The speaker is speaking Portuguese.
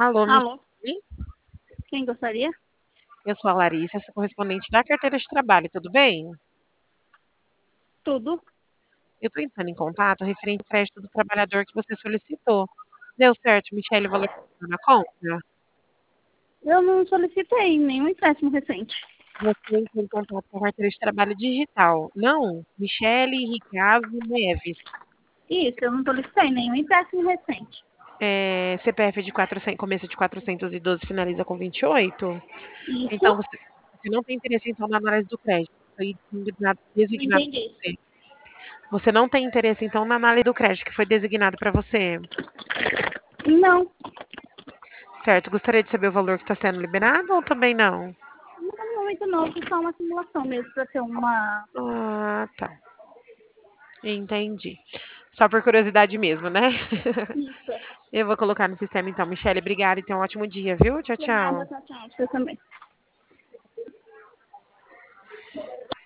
Alô, Alô, Michele? quem gostaria? Eu sou a Larissa, sou correspondente da carteira de trabalho, tudo bem? Tudo. Eu estou entrando em contato referente ao crédito do trabalhador que você solicitou. Deu certo, Michele, o valor que está na conta? Eu não solicitei nenhum empréstimo recente. Você entrou em contato com a carteira de trabalho digital, não? Michele Ricaso Neves. Isso, eu não solicitei nenhum empréstimo recente. CPF de 400, começo de 412, finaliza com 28? Isso, Então, você não tem interesse, então, na análise do crédito. Foi não designado para entendi. você. Você não tem interesse, então, na análise do crédito que foi designado para você. Não, Certo, gostaria de saber o valor que está sendo liberado ou também não? não muito não, foi só uma simulação mesmo para ter uma. Ah, tá. Entendi. Só por curiosidade mesmo, né? Isso. Eu vou colocar no sistema então. Michele, obrigada e tenha um ótimo dia, viu? Tchau, De nada, tchau. tchau, tchau. Você também.